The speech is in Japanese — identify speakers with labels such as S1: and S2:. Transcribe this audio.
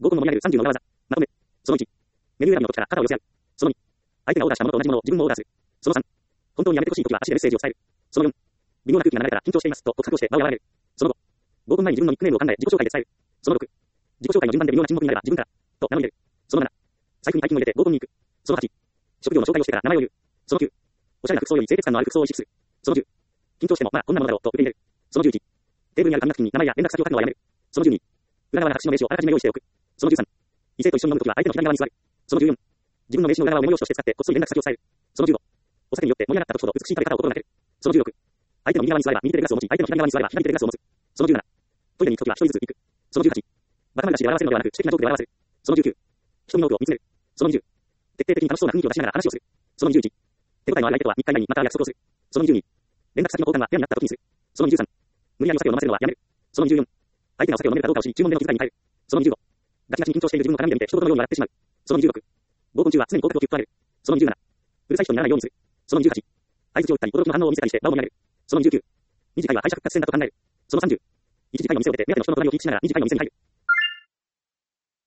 S1: 合コンの盛り上げる30の裏技。まとめ。その1。メニュー選びの時から肩を寄せ合う。その2。相手がオーダーしたものと同じものを自分もオーダーする。その3。本当にやめてほしい時は足でメッセージを伝える。その4。微妙な空気が流れたら緊張していますと告白をして場を和らげる。その5。合コン前に自分のニックネームを考え自己紹介で伝える。その6。自己紹介の順番で微妙な沈黙になれば自分からと名乗り出る。その7。財布に大金を入れて合コンに行く。その8。職業の紹介をしてから名前を言う。その9。おしゃれな服装より清潔感のある服装を意識する。その10。緊張してもまあこんなものだろうと受け入れる。その11。テーブルにある紙ナプキンに名前や連絡先を書くのはやめる。その12。裏側な白紙の名刺をあらかじめ用意しておく。その13。異性と一緒に飲むときは相手の左側に座る。その14。自分の名刺の裏側をメモ用紙として使ってこっそり連絡先を伝える。その15。お酒によって盛り上がった時ほど美しい食べ方を心がける。その16。相手の右側に座れば右手でグラスを持ち、相手の左側に座れば左手でグラスを持つ。その17。トイレに行くときは一人ずつ行く。その18。バカ話で笑わせるのではなく、知的なジョークで笑わせる。その19。人の多くを見つめる。その20。徹底的に楽しそうな雰囲気を出しながら話をする。その21。手応えのある相手とは3日以内にまた約束をする。その22。連絡先の交換はペアになった時にする。その23。無理やりお酒を飲ませるのはやめる。その24。相手がお酒を飲めるかどうかを知り、注文での気遣いに変える。その25。ガチガチに緊張している自分を鏡で見て、一言のように笑ってしまう。その26。合コン中は常に合格を聞くとられる。その27。うるさい人にならないようにする。その28。相槌を打ったり、驚きの反応を見せたりして場を盛り上げる。その29。二次会は敗者復活戦だと考える。その30。一次会の店を出て、目当ての人の隣をキープしながら二次会の店に入る。